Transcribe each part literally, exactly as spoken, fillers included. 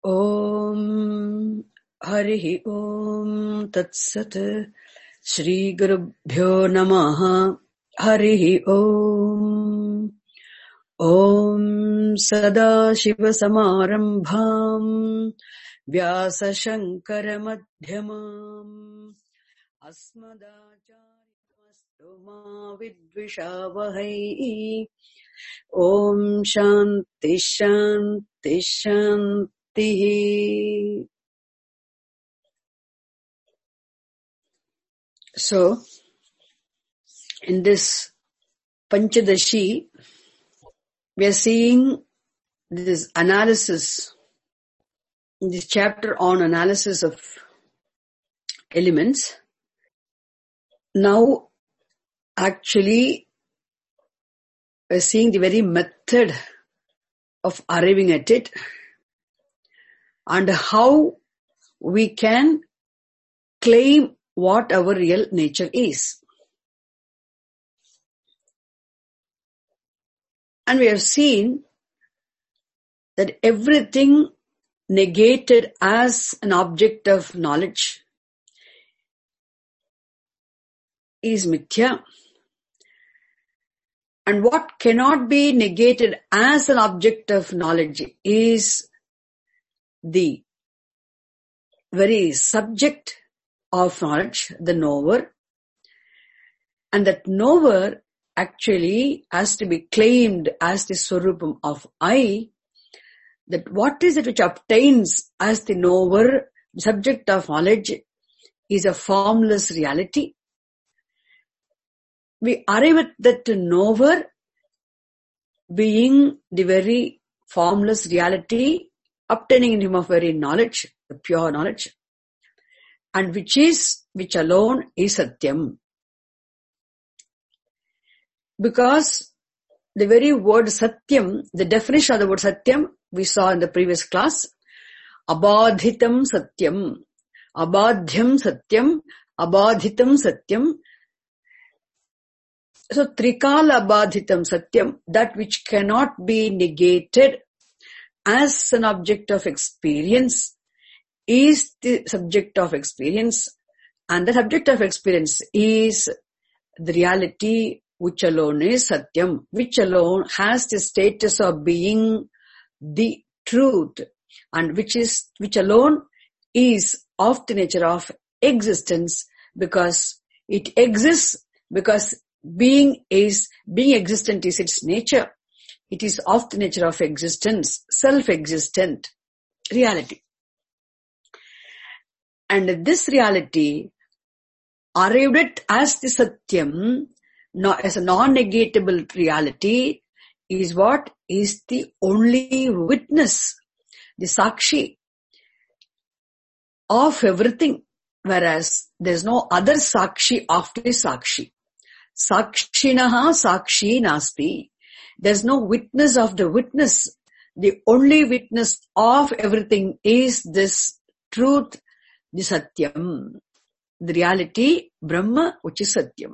Om Harihi Om Tat Sat Shri Gurubhyo Namaha Harihi Om Om Sada Shiva Samarambham Vyasa Shankara Madhyamam Asmadacharya Vidvishavahai Om Shanti Shanti Shanti. So, in this Panchadashi, we are seeing this analysis, this chapter on analysis of elements. Now, actually, we are seeing the very method of arriving at it and how we can claim what our real nature is. And we have seen that everything negated as an object of knowledge is mithya. And what cannot be negated as an object of knowledge is the very subject of knowledge, the knower. And that knower actually has to be claimed as the Swarupam of I. That what is it which obtains as the knower, the subject of knowledge, is a formless reality. We arrive at that knower being the very formless reality, obtaining in him of very knowledge, the pure knowledge, and which is, which alone is Satyam. Because the very word Satyam, the definition of the word Satyam, we saw in the previous class, Abadhitam Satyam, Abadhyam Satyam, Abadhitam Satyam. So, Trikala Abadhitam Satyam, that which cannot be negated as an object of experience, is the subject of experience, and the subject of experience is the reality which alone is Satyam, which alone has the status of being the truth, and which is, which alone is of the nature of existence, because it exists, because being is, being existent is its nature. It is of the nature of existence, self-existent reality. And this reality, arrived at as the Satyam, not as a non-negatable reality, is what is the only witness, the Sakshi of everything, whereas there is no other Sakshi after the Sakshi. Sakshinaha Sakshi Nasti. There is no witness of the witness. The only witness of everything is this truth, the Satyam, the reality, Brahma, which is Satyam.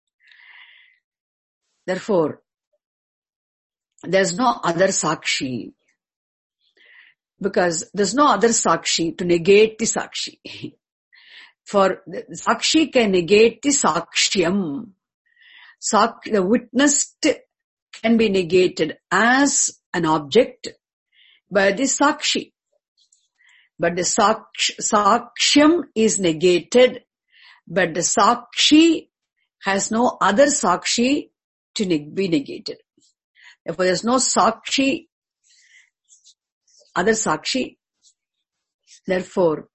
Therefore, there is no other Sakshi, because there is no other Sakshi to negate the Sakshi. For the Sakshi can negate the Sakshyam. Sak, the witnessed can be negated as an object by the Sakshi. But the Saksh, Sakshyam is negated, but the Sakshi has no other Sakshi to neg- be negated. Therefore, there is no Sakshi, other Sakshi. Therefore,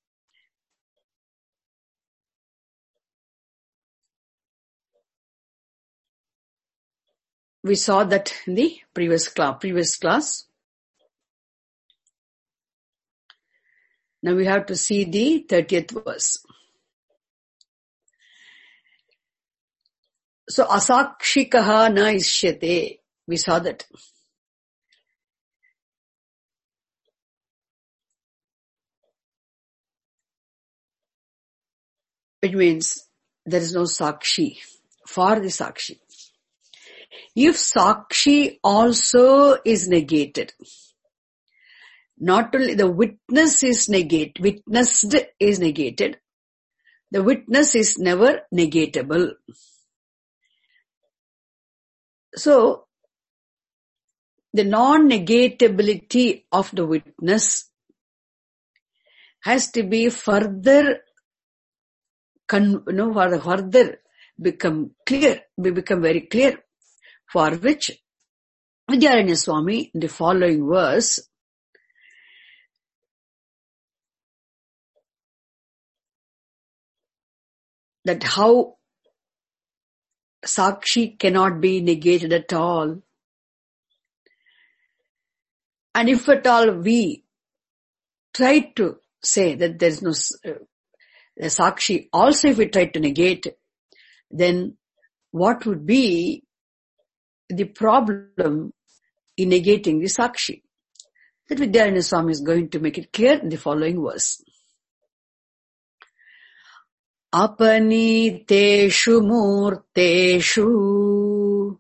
we saw that in the previous class. Previous class. Now we have to see the thirtieth verse. So, asakshikaha na ishyate. We saw that. Which means there is no Sakshi for the Sakshi. If Sakshi also is negated, not only the witness is negate, witnessed is negated, the witness is never negatable. So, the non-negatability of the witness has to be further, con, you know, further become clear, become very clear, for which Vidyaranya Swami in the following verse that how Sakshi cannot be negated at all. And if at all we try to say that there is no uh, Sakshi, also if we try to negate, then what would be the problem in negating the Sakshi? That Vidyaranya Swami is going to make it clear in the following verse. Apaniteshu murteshu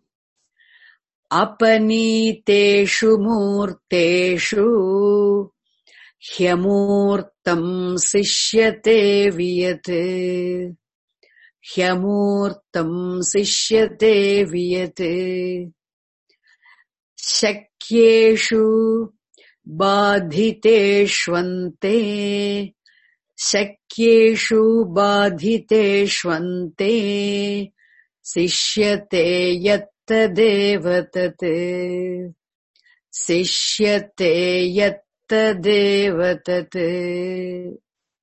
Apaniteshu murteshu Hyamurtam sishyate viyate Hyamurtam sishyate viyate Shakyeshu badhiteshvante Shakyeshu badhiteshvante Sishyate yatta devatate Sishyate yatta devatate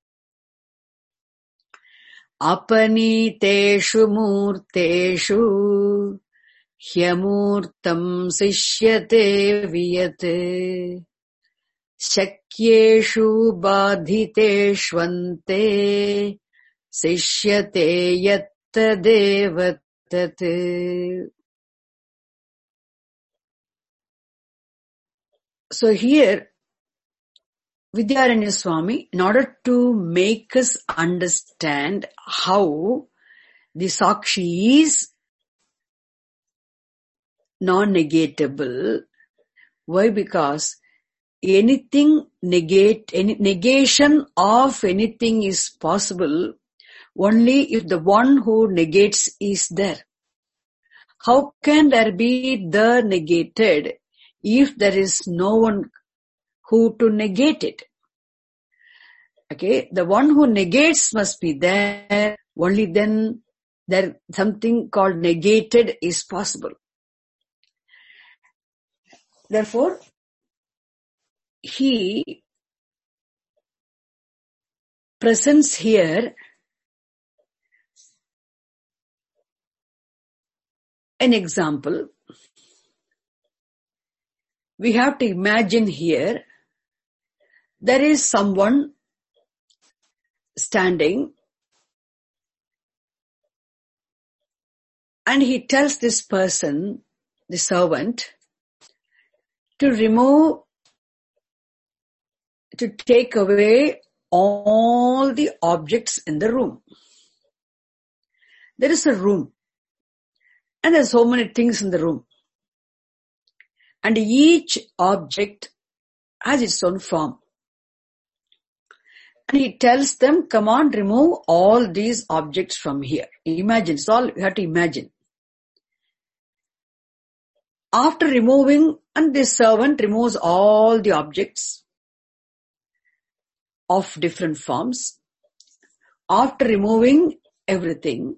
Apaniteshu murteshu Hyamurtam sishyate viyate Shakyeshu badhiteshvante Sishyate yatta devatate. So here, Vidyaranya Swami, in order to make us understand how the Sakshi is non-negatable, why? Because anything negate, any negation of anything is possible only if the one who negates is there. How can there be the negated if there is no one who to negate it? Okay, the one who negates must be there, only then there something called negated is possible. Therefore, he presents here an example. We have to imagine here there is someone standing and he tells this person, the servant, to remove, to take away all the objects in the room. There is a room and there are so many things in the room. And each object has its own form. And he tells them, come on, remove all these objects from here. Imagine, it's all you have to imagine. After removing, and this servant removes all the objects of different forms. After removing everything,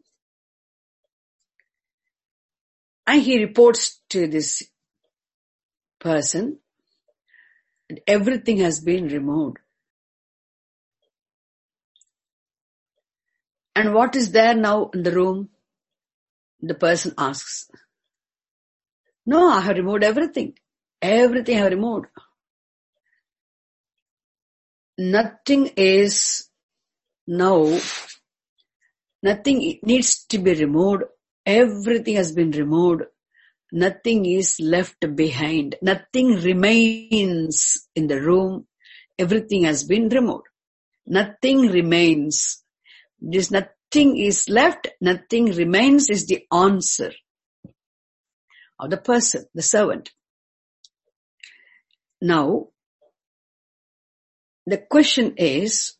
and he reports to this person, everything has been removed. And what is there now in the room? The person asks. No, I have removed everything. Everything I have removed. Nothing is now, nothing needs to be removed. Everything has been removed. Nothing is left behind. Nothing remains in the room. Everything has been removed. Nothing remains. This nothing is left, nothing remains is the answer of the person, the servant. Now, the question is,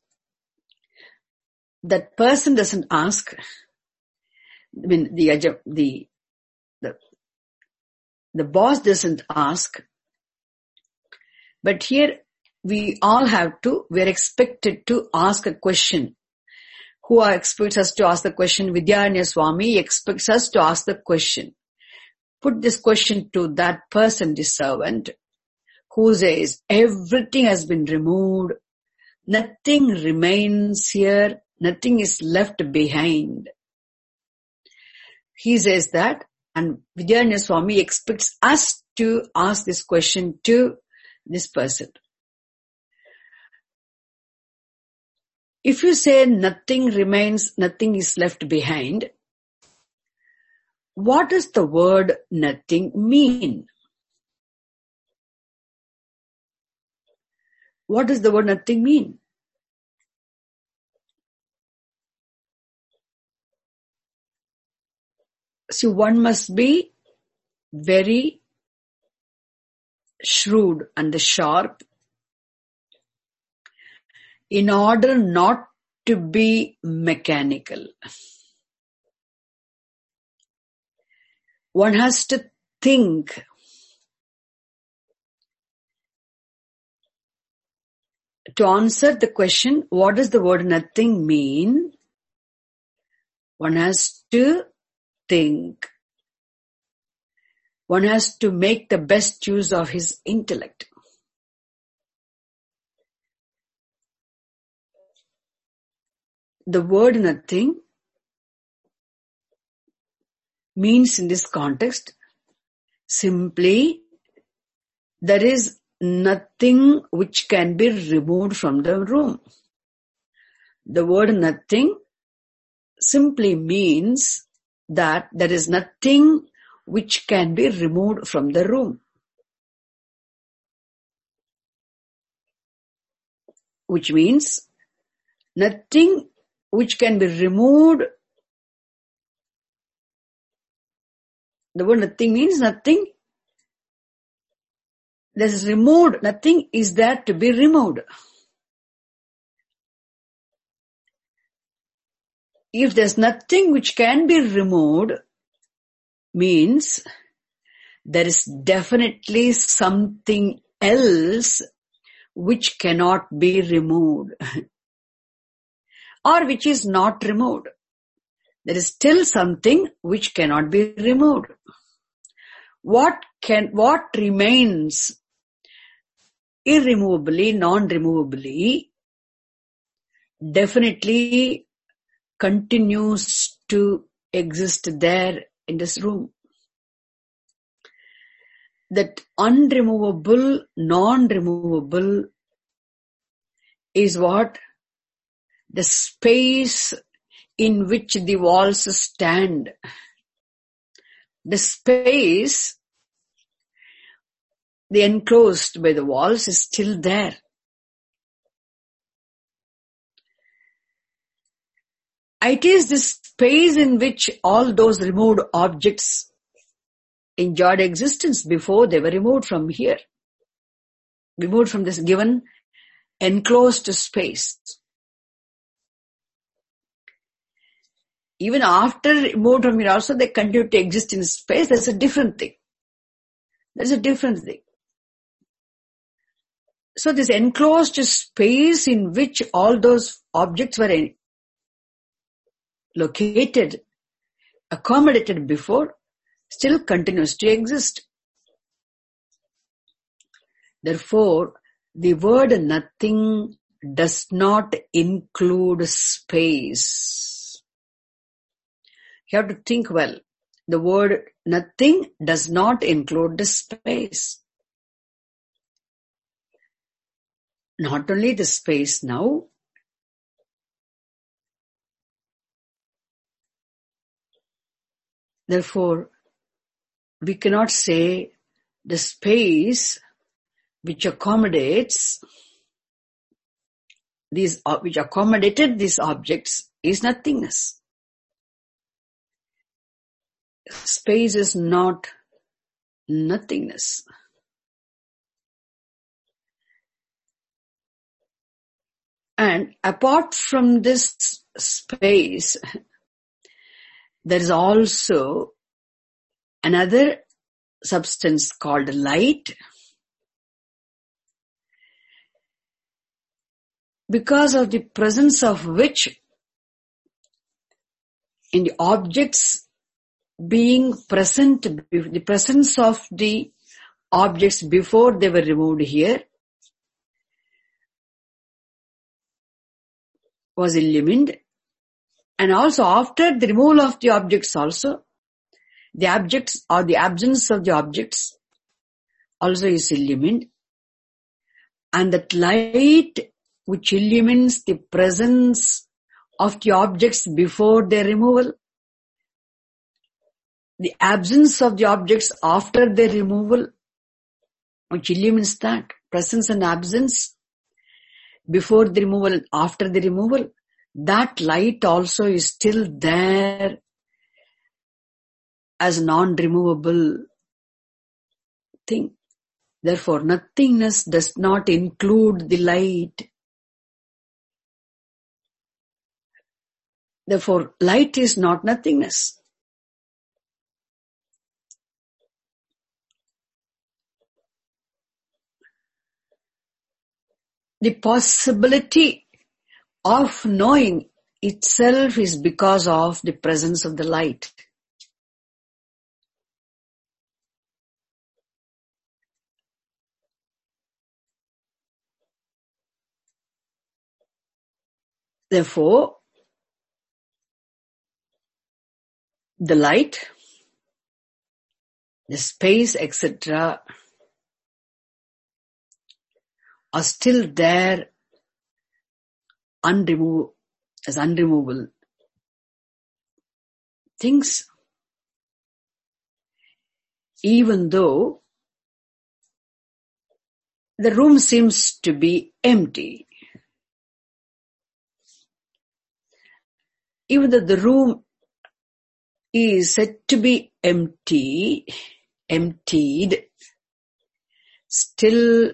that person doesn't ask, I mean, the, the, the, the boss doesn't ask, but here we all have to, we are expected to ask a question. Who are expects us to ask the question? Vidyaranya Swami expects us to ask the question. Put this question to that person, the servant, who says, everything has been removed, nothing remains here, nothing is left behind. He says that, and Vidyaranya Swami expects us to ask this question to this person. If you say nothing remains, nothing is left behind, what does the word nothing mean? What does the word nothing mean? So one must be very shrewd and sharp in order not to be mechanical. One has to think. To answer the question, what does the word nothing mean? One has to think. One has to make the best use of his intellect. The word nothing means in this context simply there is nothing which can be removed from the room. The word nothing simply means that there is nothing which can be removed from the room. Which means nothing which can be removed. The word nothing means nothing that is removed. Nothing is there to be removed. If there's nothing which can be removed, means there is definitely something else which cannot be removed or which is not removed. There is still something which cannot be removed. What can, what remains irremovably, non-removably, definitely continues to exist there in this room. That unremovable, non-removable is what? The space in which the walls stand. The space, the enclosed by the walls, is still there. It is this space in which all those removed objects enjoyed existence before they were removed from here. Removed from this given enclosed space. Even after removed from here also they continue to exist in space. That's a different thing. That's a different thing. So this enclosed space in which all those objects were in, located, accommodated before, still continues to exist. Therefore, the word nothing does not include space. You have to think well. The word nothing does not include the space. Not only the space now, therefore, we cannot say the space which accommodates these, which accommodated these objects is nothingness. Space is not nothingness. And apart from this space, there is also another substance called light, because of the presence of which, in the objects being present, the presence of the objects before they were removed here was illumined, and also after the removal of the objects also, the objects or the absence of the objects also is illumined, and that light which illumines the presence of the objects before their removal, the absence of the objects after their removal, which illumines that presence and absence before the removal and after the removal, that light also is still there as non-removable thing. Therefore, nothingness does not include the light. Therefore, light is not nothingness. The possibility of knowing itself is because of the presence of the light. Therefore, the light, the space, et cetera are still there unremo- as unremovable things, even though the room seems to be empty. Even though the room is said to be empty, emptied, still,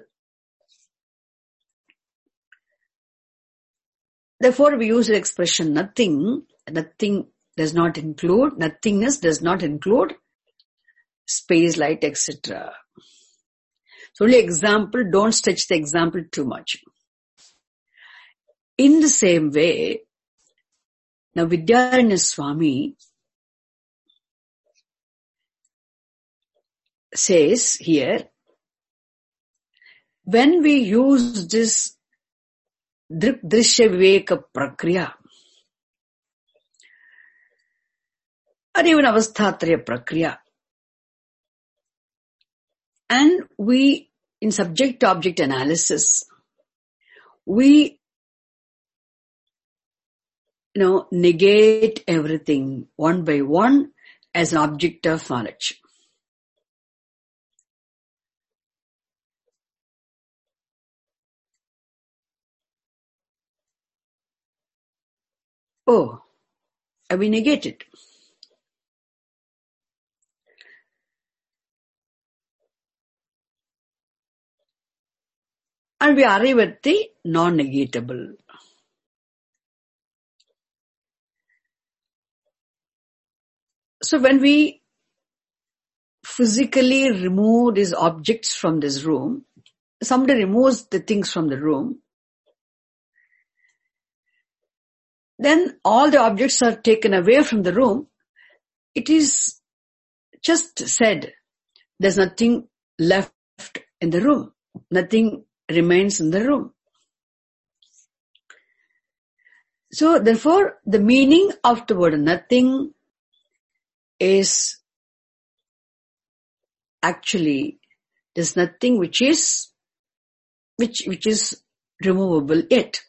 therefore we use the expression nothing. Nothing does not include, nothingness does not include space, light, et cetera. So only example, don't stretch the example too much. In the same way, now Vidyaranya Swami says here, when we use this Drik Drishya Viveka Prakriya or even Avasthatraya Prakriya, and we, in subject-object analysis, we, you know, negate everything one by one as an object of knowledge. Oh, have we negated? And we arrive at the non-negatable. So when we physically remove these objects from this room, somebody removes the things from the room, then all the objects are taken away from the room. It is just said, there's nothing left in the room. Nothing remains in the room. So therefore, the meaning of the word nothing is actually, there's nothing which is, which, which is removable yet.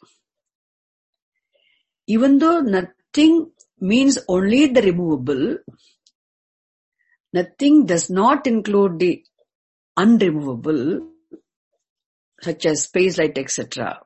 Even though nothing means only the removable, nothing does not include the unremovable, such as space, light, et cetera.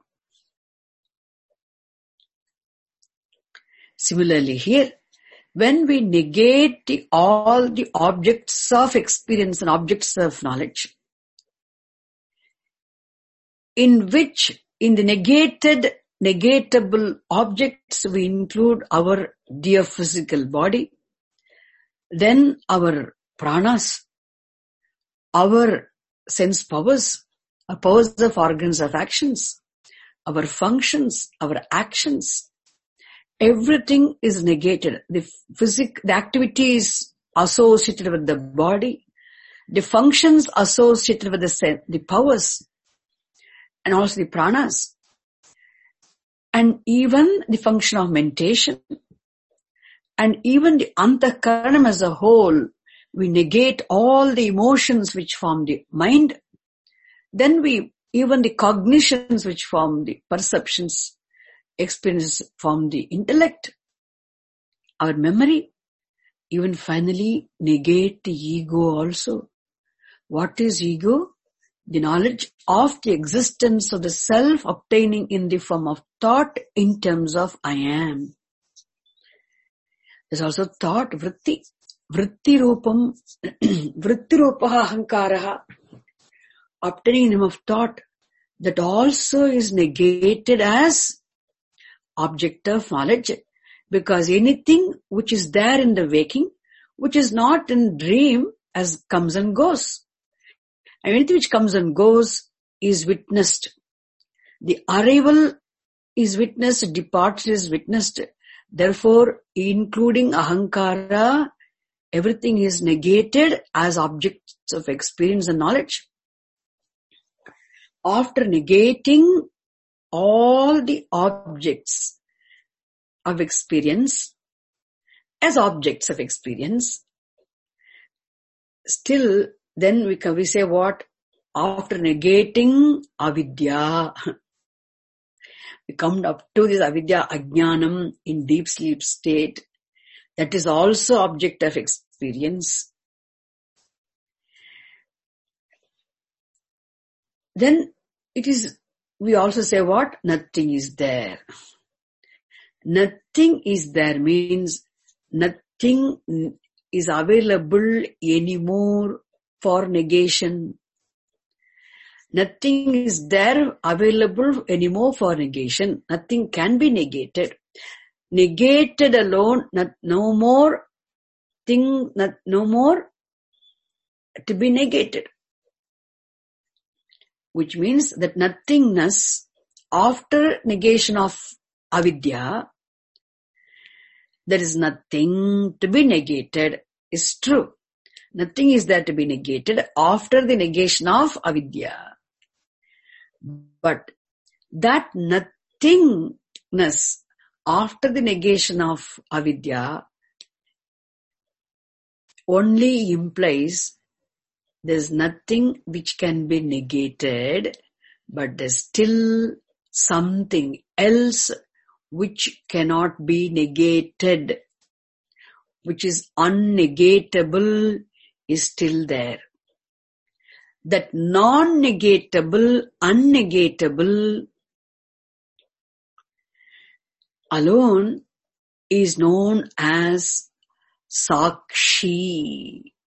Similarly here, when we negate the, all the objects of experience and objects of knowledge, in which, in the negated negatable objects, we include our dear physical body, then our pranas, our sense powers, our powers of organs of actions, our functions, our actions. Everything is negated. The physic, the activities associated with the body, the functions associated with the, the powers, and also the pranas, and even the function of meditation, and even the antakaranam as a whole. We negate all the emotions which form the mind. Then we, even the cognitions which form the perceptions, experiences form the intellect, our memory, even finally negate the ego also. What is ego? The knowledge of the existence of the self obtaining in the form of thought in terms of I am. There's also thought, vritti. Vritti rupam, vritti rupaha ahankaraha, obtaining in the form of thought, that also is negated as object of knowledge. Because anything which is there in the waking, which is not in dream, as comes and goes. And anything which comes and goes is witnessed. The arrival is witnessed, departure is witnessed. Therefore, including ahankara, everything is negated as objects of experience and knowledge. After negating all the objects of experience as objects of experience, still then we can we say what? After negating avidya, we come up to this avidya, ajnanam, in deep sleep state. That is also object of experience. Then it is, we also say what? Nothing is there. Nothing is there means nothing is available anymore for negation. Nothing is there available anymore for negation. Nothing can be negated. Negated alone, not, no more thing, not, no more to be negated. Which means that nothingness after negation of avidya, there is nothing to be negated, is true. Nothing is there to be negated after the negation of avidya. But that nothingness after the negation of avidya only implies there's nothing which can be negated, but there's still something else which cannot be negated, which is unnegatable, is still there. That non-negatable, unnegatable alone is known as Sakshi.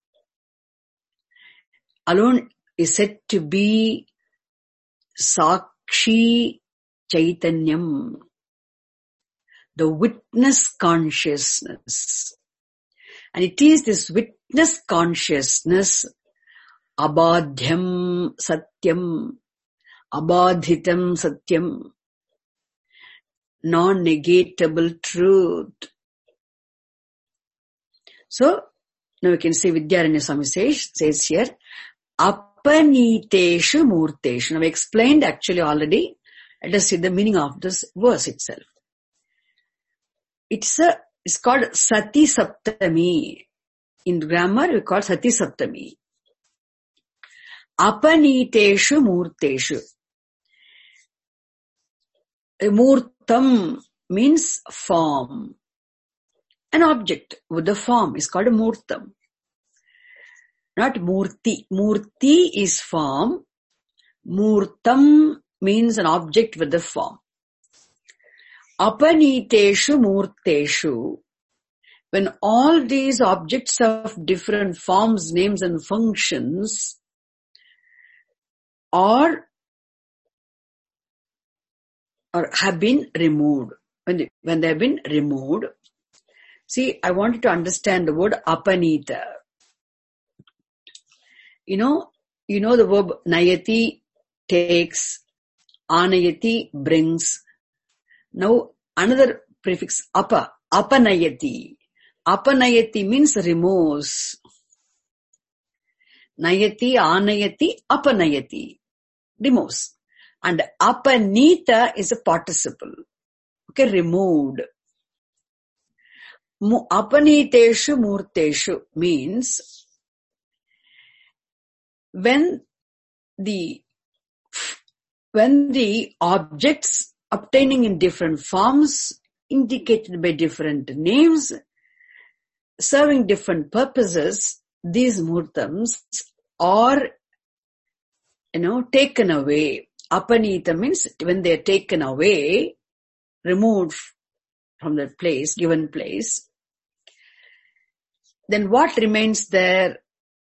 Alone is said to be Sakshi Chaitanyam, the witness consciousness. And it is this witness consciousness, abadhyam satyam, abadhitam satyam, non-negatable truth. So, now we can see Vidyaranya Swami says, says here, apaniteshu murteshu. Now we explained actually already. Let us see the meaning of this verse itself. It's a, it's called Sati Saptami. In grammar, we call Sati Saptami. Apaniteshu murteshu. Murtam means form. An object with the form is called a murtam. Not murti. Murti is form. Murtam means an object with the form. Apaniteshu murteshu. When all these objects of different forms, names and functions are or have been removed. When they, when they have been removed, see, I want you to understand the word apanita. You know, you know the verb nayati, takes, anayati, brings. Now another prefix apa, apanayati. Apanayati means removes. Nayati, anayati, apanayati, removes. And apanita is a participle. Okay, removed. Apaniteshu murteshu means when the when the objects obtaining in different forms, indicated by different names, serving different purposes, these murtams are, you know, taken away. Apanita means when they are taken away, removed from the place, given place, then what remains there?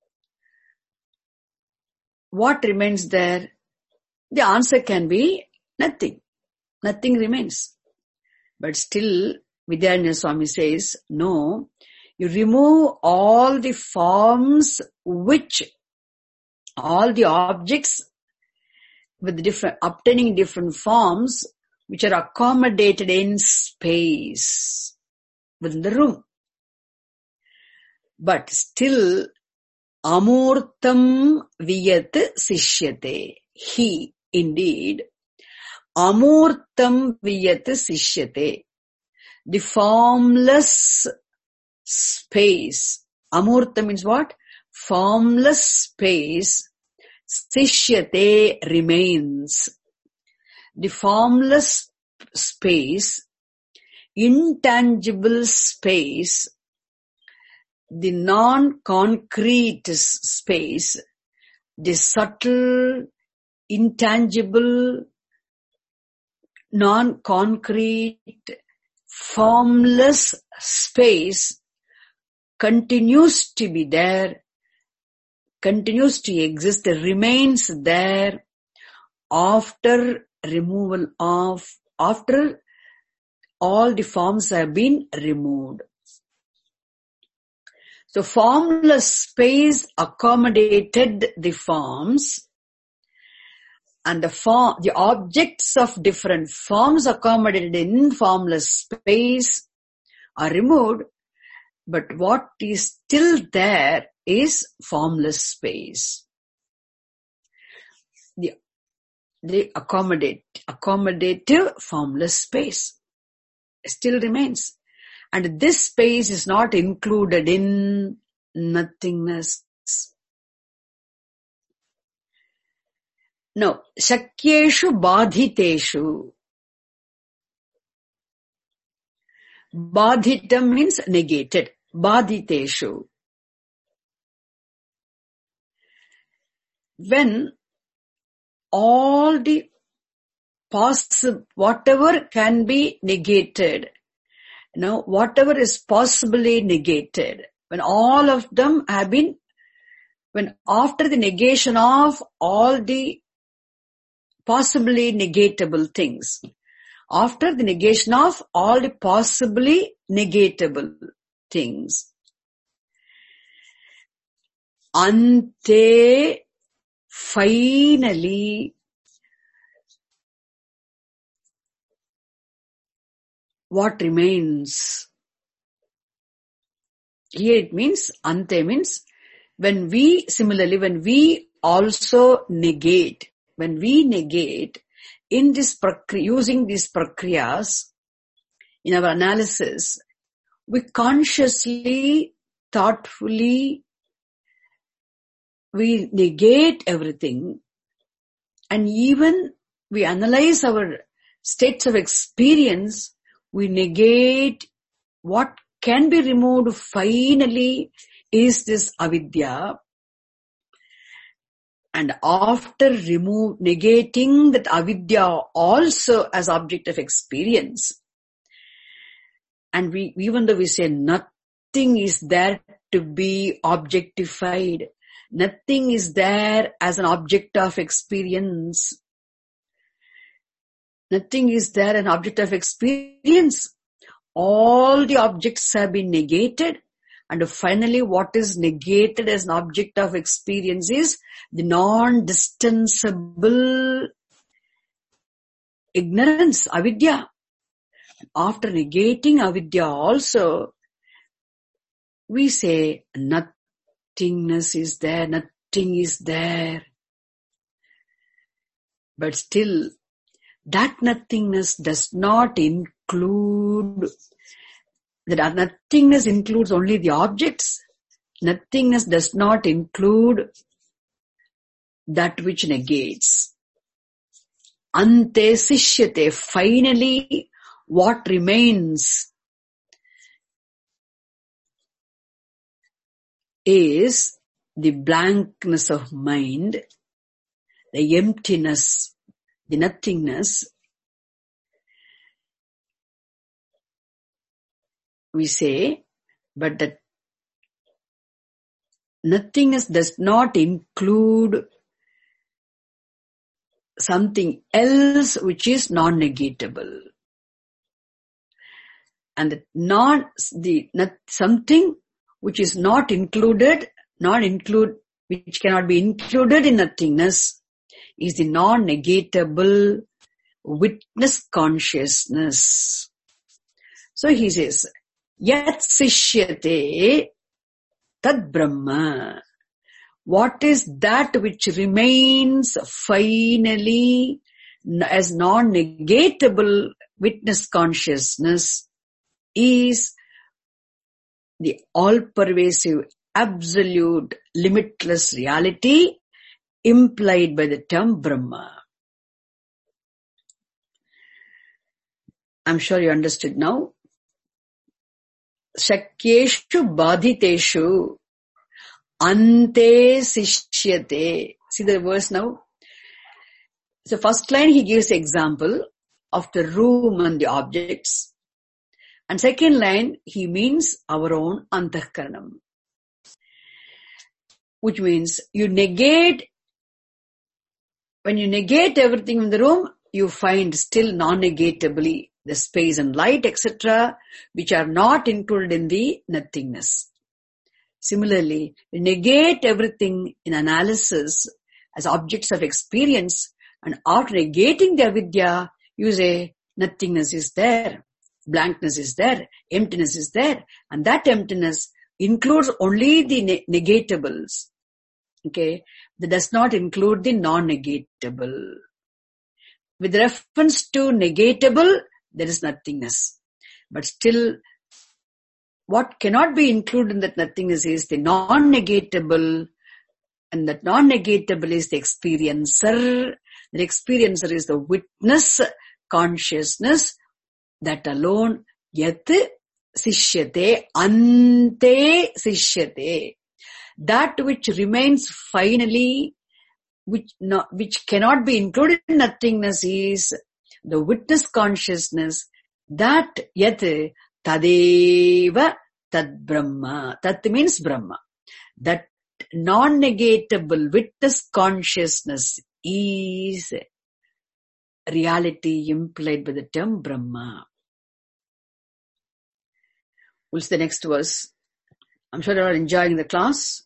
What remains there? The answer can be nothing. Nothing remains. But still, Vidyaranya Swami says, no, you remove all the forms which, all the objects with different, obtaining different forms which are accommodated in space within the room. But still, amurtam viyat sishyate. He, indeed, amurtam viyat sishyate. The formless space. Amurta means what? Formless space. Sishyate remains. The formless space, intangible space, the non-concrete space, the subtle, intangible, non-concrete, formless space continues to be there, continues to exist, remains there after removal of, after all the forms have been removed. So formless space accommodated the forms, and the form, the objects of different forms accommodated in formless space are removed, but what is still there is formless space. The, the accommodate, accommodative formless space still remains. And this space is not included in nothingness. No, shakyeshu badhiteshu. Badhitam means negated. Badhiteshu. When all the possible, whatever can be negated, you know, whatever is possibly negated, when all of them have been, when after the negation of all the possibly negatable things, after the negation of all the possibly negatable things, ante, finally, what remains? Here it means, ante means, when we, similarly, when we also negate, when we negate in this prakriya, using these prakriyas in our analysis, we consciously, thoughtfully, we negate everything, and even we analyze our states of experience, we negate what can be removed finally is this avidya. And after remove, negating that avidya also as object of experience, and we, even though we say nothing is there to be objectified, nothing is there as an object of experience, Nothing is there an object of experience. All the objects have been negated. And finally, what is negated as an object of experience is the non-distanceable ignorance, avidya. After negating avidya also, we say nothingness is there, nothing is there. But still, that nothingness does not include, that nothingness includes only the objects. Nothingness does not include that which negates. Ante sishyate, finally, what remains is the blankness of mind, the emptiness, the nothingness. We say, but that nothingness does not include something else which is non-negatable. And the non, the not, something which is not included, not include, which cannot be included in nothingness, is the non-negatable witness consciousness. So he says, Yat sishyate tad brahma. What is that which remains finally as non-negatable witness consciousness is the all-pervasive, absolute, limitless reality implied by the term Brahma. I'm sure you understood now. Shakyeshu badhiteshu ante sishyate. See the verse now? So first line he gives the example of the room and the objects. And second line, he means our own antahkaranam. Which means you negate, when you negate everything in the room, you find still non-negatably the space and light, et cetera, which are not included in the nothingness. Similarly, you negate everything in analysis as objects of experience, and after negating the avidya, you say nothingness is there. Blankness is there, emptiness is there, and that emptiness includes only the ne- negatables. Okay, that does not include the non-negatable. With reference to negatable, there is nothingness. But still, what cannot be included in that nothingness is the non-negatable, and that non-negatable is the experiencer. The experiencer is the witness consciousness. That alone, yat sishyate, ante sishyate. That which remains finally, which not, which cannot be included in nothingness is the witness consciousness. That yat tadeva tad brahma. Tat means Brahma. That non-negatable witness consciousness is reality implied by the term Brahma. We'll see the next verse. I'm sure you are enjoying the class.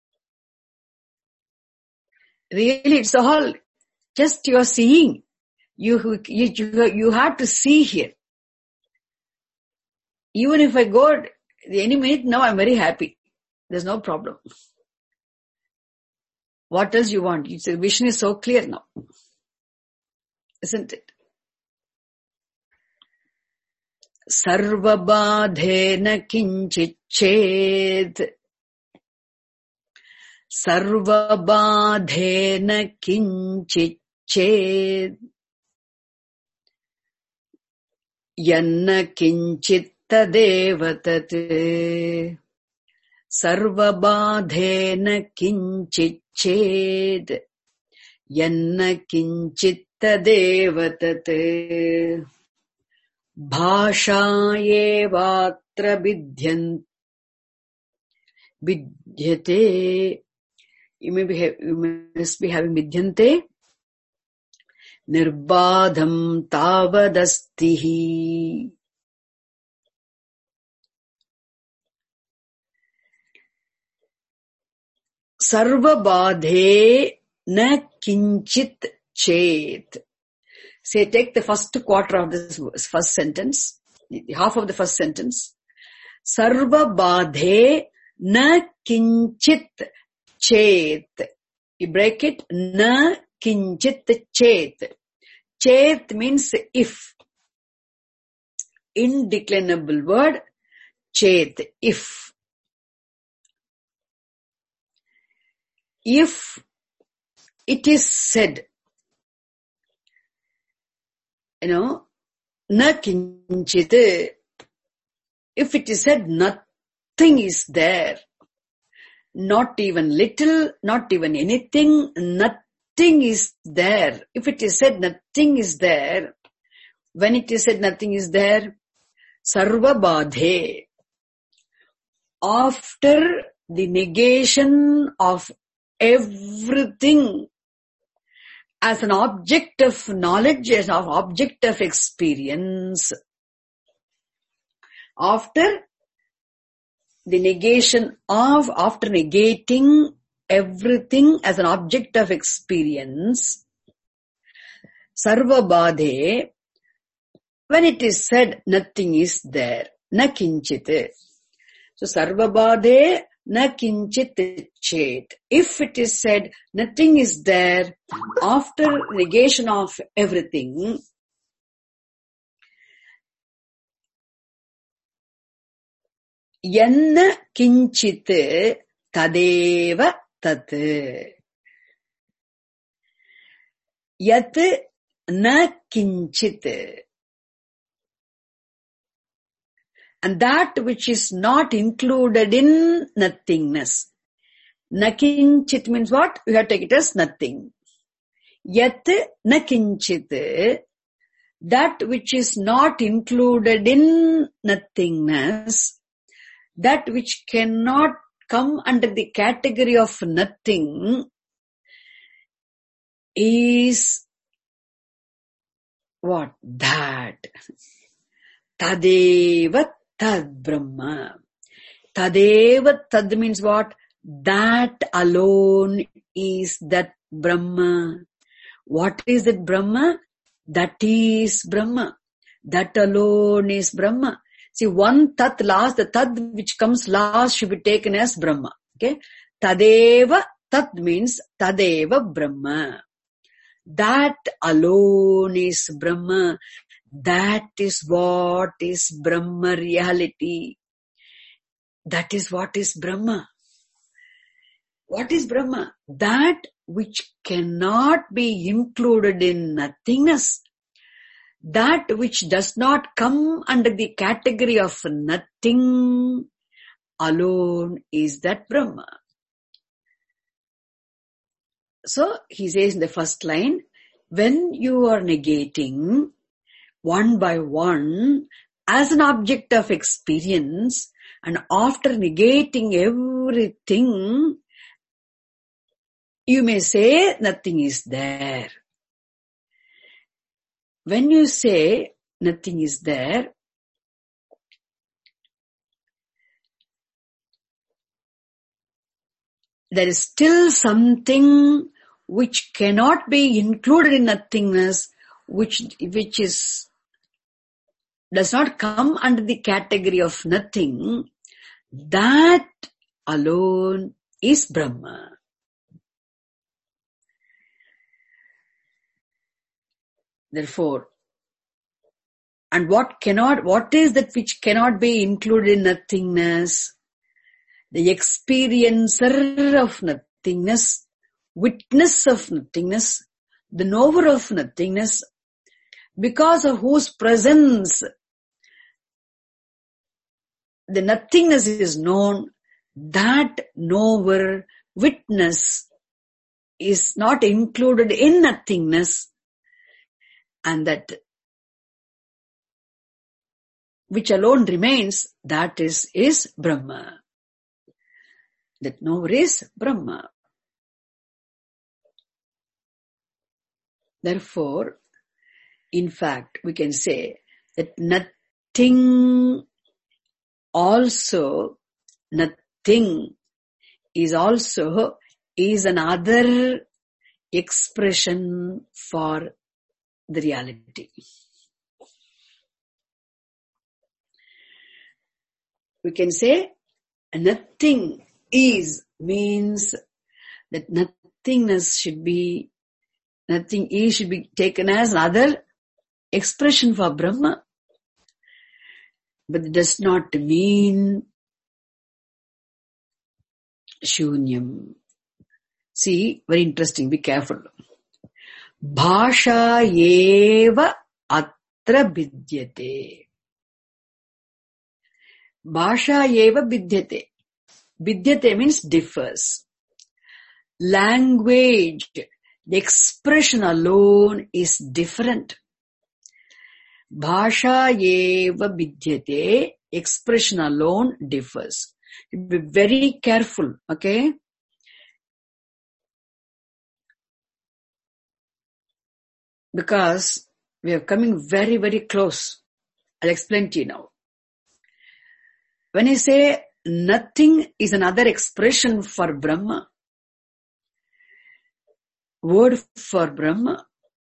Really, it's all just you are seeing. You, you, you, you have to see here. Even if I go any minute now, I'm very happy. There's no problem. What else you want? The vision is so clear now. Isn't it? Sarvabadhena kinchiched. Sarvabadhena kinchiched. Yanna kinchitta devatate. Sarvabadhena kinchiched. Yanna kinchitta devatate. Bhashayevatra vidhyant vidhyate. You may be, you must be having vidhyante. nirbadham tavadastihi. Sarva badhe na kinchit chet. Say, take the first quarter of this first sentence, half of the first sentence. Sarva badhe na kinchit chet. You break it. Na kinchit chet. Chet means if. Indeclinable word. Chet, if. If it is said, you know, na kinchit, if it is said nothing is there, not even little, not even anything, nothing is there. If it is said nothing is there, when it is said nothing is there, sarva badhe, after the negation of everything as an object of knowledge, as an object of experience, after the negation of, after negating everything as an object of experience, sarva badhe, when it is said nothing is there, na kinchit. So sarva badhe na kinchit chet. If it is said nothing is there after negation of everything, yanna kinchit tadeva tat. Yat na kinchit. And that which is not included in nothingness. Na kinchit means what? We have to take it as nothing. Yat na kinchit, that which is not included in nothingness, that which cannot come under the category of nothing, is what? That. Tadeva tad Brahma. Tadeva tad means what? That alone is that Brahma. What is that Brahma? That is Brahma. That alone is Brahma. See, one tat last, the tad which comes last should be taken as Brahma. Okay? Tadeva tad means Tadeva Brahma. That alone is Brahma. That is what is Brahma reality. That is what is Brahma. What is Brahma? That which cannot be included in nothingness. That which does not come under the category of nothing alone is that Brahma. So, he says in the first line, when you are negating one by one as an object of experience, and after negating everything, you may say nothing is there. When you say nothing is there, there is still something which cannot be included in nothingness, which, which is, does not come under the category of nothing. That alone is Brahma. Therefore, and what cannot, what is that which cannot be included in nothingness? The experiencer of nothingness, witness of nothingness, the knower of nothingness, because of whose presence the nothingness is known, that knower, witness is not included in nothingness, and that which alone remains, that is, is Brahma. That knower is Brahma. Therefore, In fact, we can say that nothing also, nothing is also is another expression for the reality. We can say nothing is means that nothingness should be, nothing is should be taken as another expression for Brahma. But it does not mean shunyam. See, very interesting, be careful. Bhasha eva atra vidyate. Bhasha eva vidyate. Vidyate means differs. Language, the expression alone is different. Bhasha eva vidyate, expression alone differs. Be very careful, okay? Because we are coming very, very close. I'll explain to you now. When I say nothing is another expression for Brahma, word for Brahma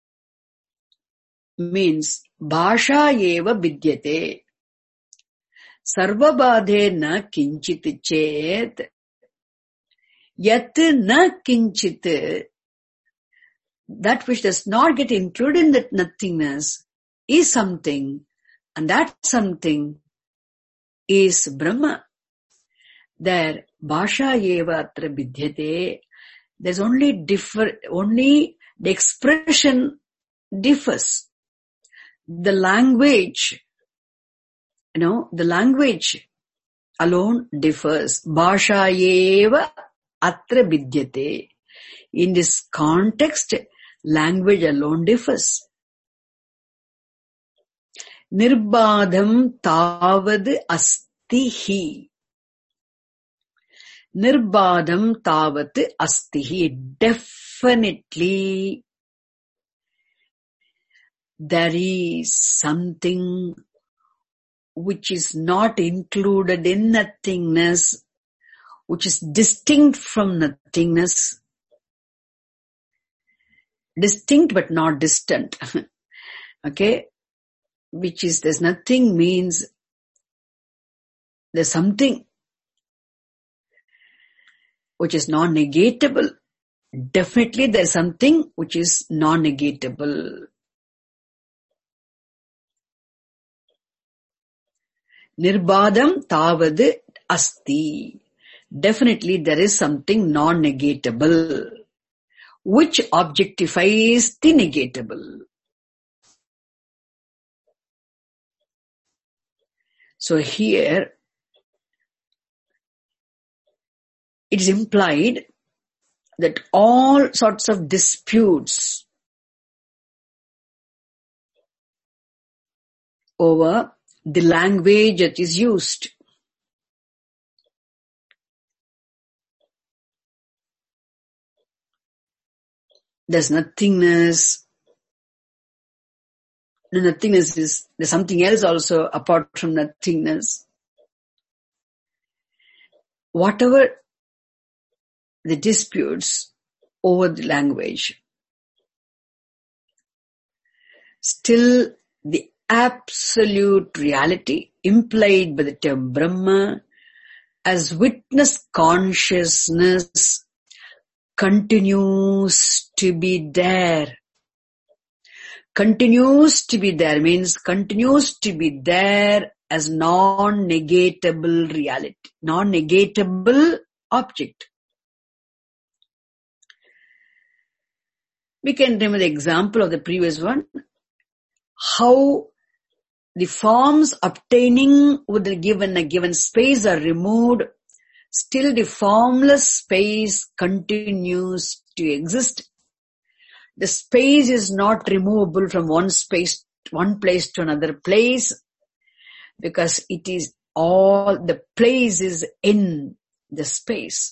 means Bhasha eva vidyate. Sarvabadhe na kinchit chet. Yat na kinchit. That which does not get included in that nothingness is something, and that something is Brahma. There, Bhasha eva atra vidyate. There's only differ, only the expression differs. The language, you know, the language alone differs. Bhasha eva atra vidyate. In this context, language alone differs. Nirbadham tavad astihi. Nirbadham tavat astihi. Definitely there is something which is not included in nothingness, which is distinct from nothingness. Distinct but not distant. Okay? Which is, there's nothing means there's something which is non-negatable. Definitely there's something which is non-negatable. Nirbadham tavad asti. Definitely there is something non-negatable, which objectifies the negatable. So here, it is implied that all sorts of disputes over the language that is used, there's nothingness. The nothingness is, there's something else also apart from nothingness. Whatever the disputes over the language, still the absolute reality implied by the term Brahma as witness consciousness continues to be there. Continues to be there means continues to be there as non-negatable reality, non-negatable object. We can remember the example of the previous one, how the forms obtaining with a given, a given space are removed, still the formless space continues to exist. The space is not removable from one space, one place to another place, because it is all, the place is in the space.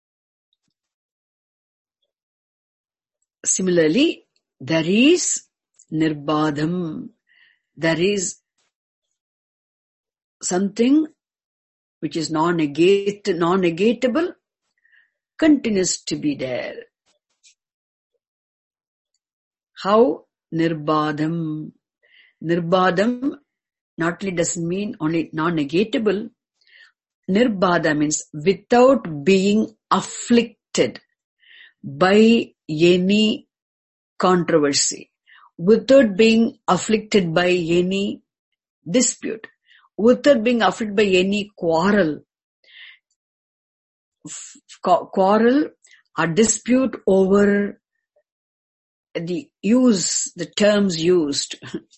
Similarly, there is nirbadham. There is something which is non-negate, non-negatable, continues to be there. How? Nirbadham. Nirbadham not only doesn't mean only non-negatable. Nirbadha means without being afflicted by any controversy, without being afflicted by any dispute, without being afflicted by any quarrel, quarrel or dispute over the use, the terms used.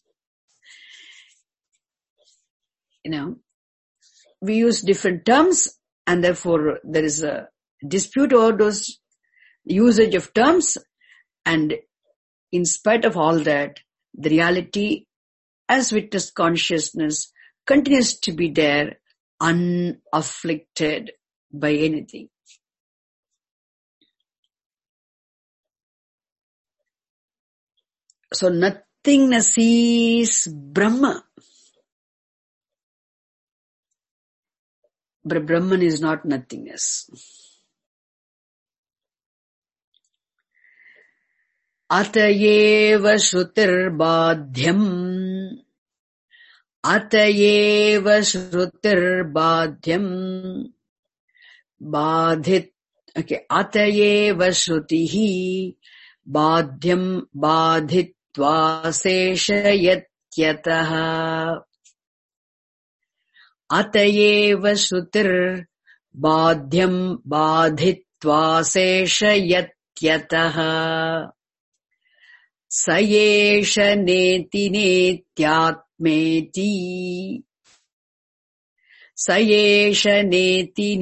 You know, we use different terms and therefore there is a dispute over those usage of terms, and in spite of all that, the reality as witness consciousness continues to be there, unafflicted by anything. So nothingness is Brahma. But Brahman is not nothingness. Atayeva shrutir badhyam. Atayeva shrutir badhyam. Badhit. Okay. Atayeva shrutihi badhyam badhitva seshayatyataha. Atayeva shrutir badhyam badhitva seshayatyataha. Sayesha neti netyatmeti. Sayesha neti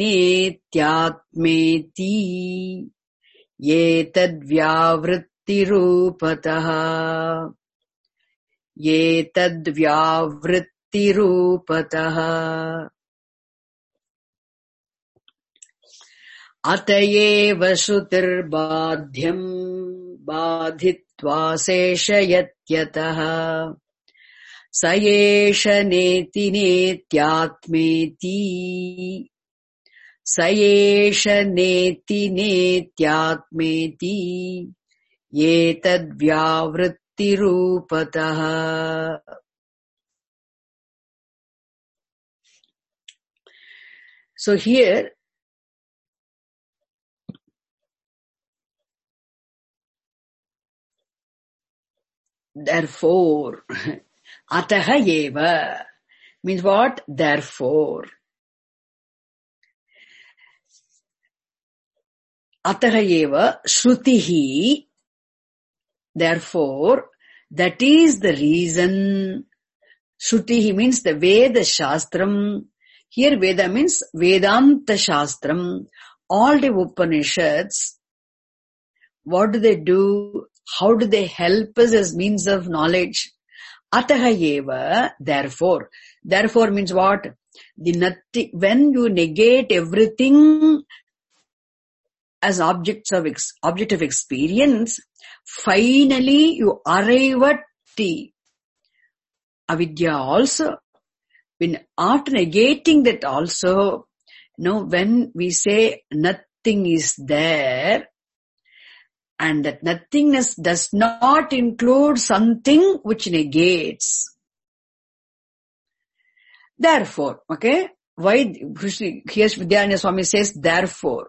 netyatmeti. Yetad vyavritti rupataha. Yetad vyavritti rupataha. Atayeva shrutir badhyam badhitva seshayatyataha. Sayesha neti netyatmeti. Sayesha neti netyatmeti. Yetad vyavritti rupataha. So here, therefore, ataha eva means what? Therefore. Ataha eva shrutihi, therefore, that is the reason. Shrutihi means the Veda Shastram. Here Veda means Vedanta Shastram. All the Upanishads, what do they do? How do they help us as means of knowledge? Ataha eva, therefore. Therefore means what? The nothing, when you negate everything as objects of ex, object of experience, finally you arrive at the avidya also. When after negating that also, you know, when we say nothing is there, and that nothingness does not include something which negates. Therefore, okay, why here Vidyaranya Swami says therefore.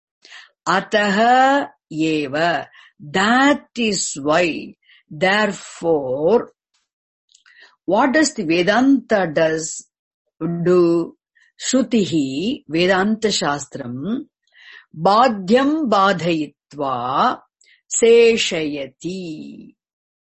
Ataha eva, that is why. Therefore, what does the Vedanta does do? Shrutihi, Vedanta Shastram, badhyam badhayitva seshayati.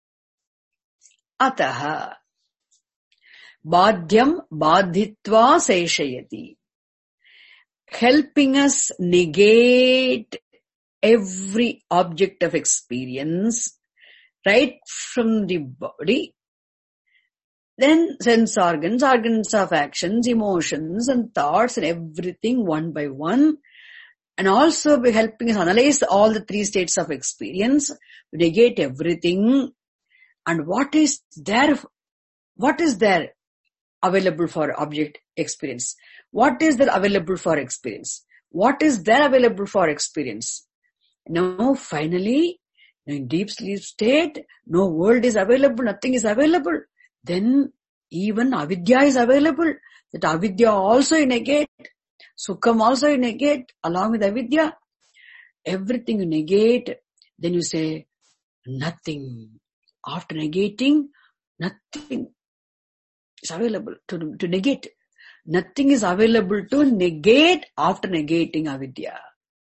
Ataha badhyam badhitva seshayati, helping us negate every object of experience, right from the body, then sense organs, organs of actions, emotions and thoughts and everything one by one. And also by helping us analyze all the three states of experience, negate everything, And what is there, what is there available for object experience? What is there available for experience? What is there available for experience? Now, finally, in deep sleep state, no world is available, nothing is available. Then even avidya is available. That avidya also you negate. Sukham also you negate along with avidya. Everything you negate. Then you say, nothing. After negating, nothing is available to, to negate. Nothing is available to negate after negating avidya.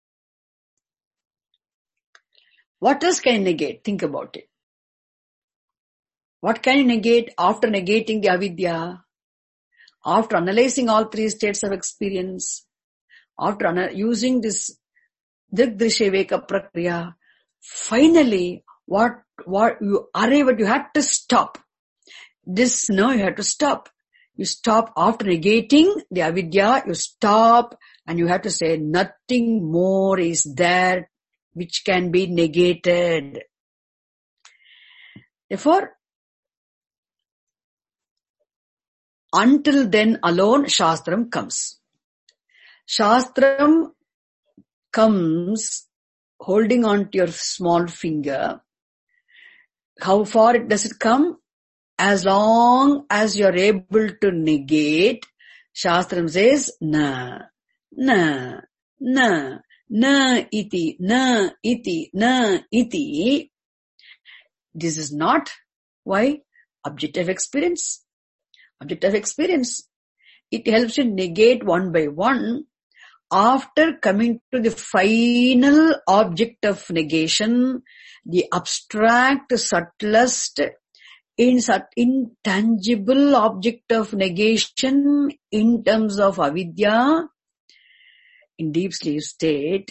What else can you negate? Think about it. What can you negate after negating the avidya? After analyzing all three states of experience, after ana- using this Drigdrishya Veka Prakriya, finally, what, what you arrive at, you have to stop. This, no, you have to stop. You stop after negating the avidya, you stop and you have to say nothing more is there which can be negated. Therefore, until then alone, Shastram comes. Shastram comes holding on to your small finger. How far does it come? As long as you are able to negate, Shastram says, na, na, na, na iti, na iti, na iti. This is not, why? Objective experience. Objective experience. It helps you negate one by one. After coming to the final object of negation, the abstract, subtlest, intangible object of negation in terms of avidya, in deep sleep state,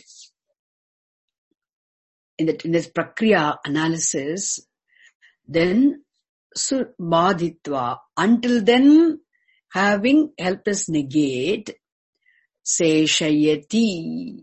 in, that, in this prakriya analysis, then badhitva, until then, having helped us negate, seshayati.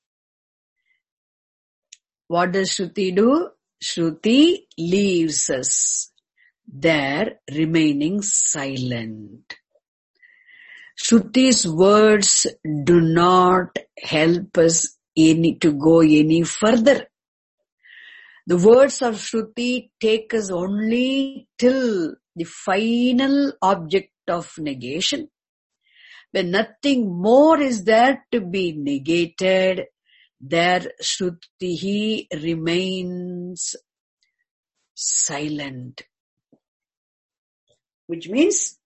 What does Shruti do? Shruti leaves us there, remaining silent. Shruti's words do not help us any to go any further. The words of Shruti take us only till the final object of negation. When nothing more is there to be negated, there Shruti remains silent. Which means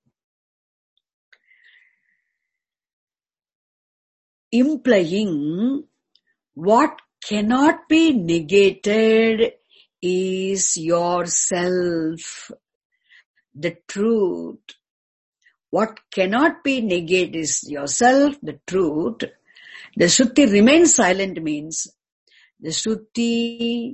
implying what cannot be negated is yourself, the truth. What cannot be negated is yourself, the truth. The Shruti remains silent means the Shruti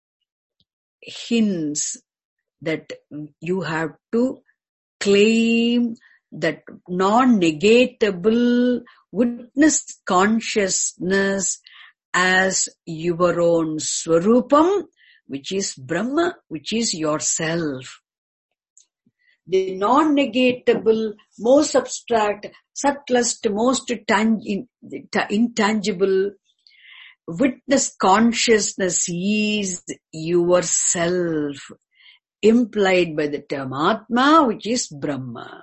hints that you have to claim that non-negatable witness consciousness as your own Swarupam, which is Brahma, which is yourself. The non-negatable, most abstract, subtlest, most tang- intangible witness consciousness is yourself, implied by the term Atma, which is Brahma.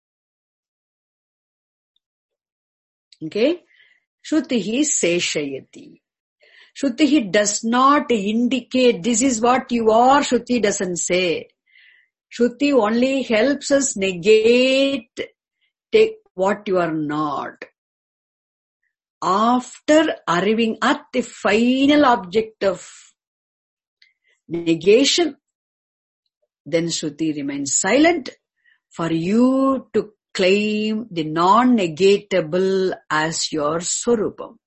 Okay? Shrutihi seshayati. Shrutihi does not indicate this is what you are. Shruti doesn't say. Shruti only helps us negate, take what you are not. After arriving at the final object of negation, then Shruti remains silent for you to claim the non-negatable as your Swarupam.